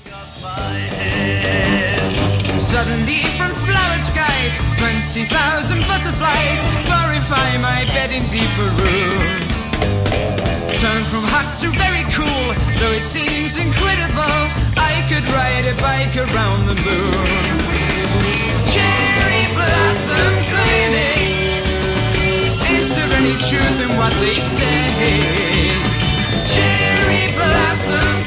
Suddenly from flowered skies 20,000 butterflies glorify my bed in deep Peru. Turn from hot to very cool, though it seems incredible, I could ride a bike around the moon. Cherry Blossom Clinic, is there any truth in what they say? Cherry Blossom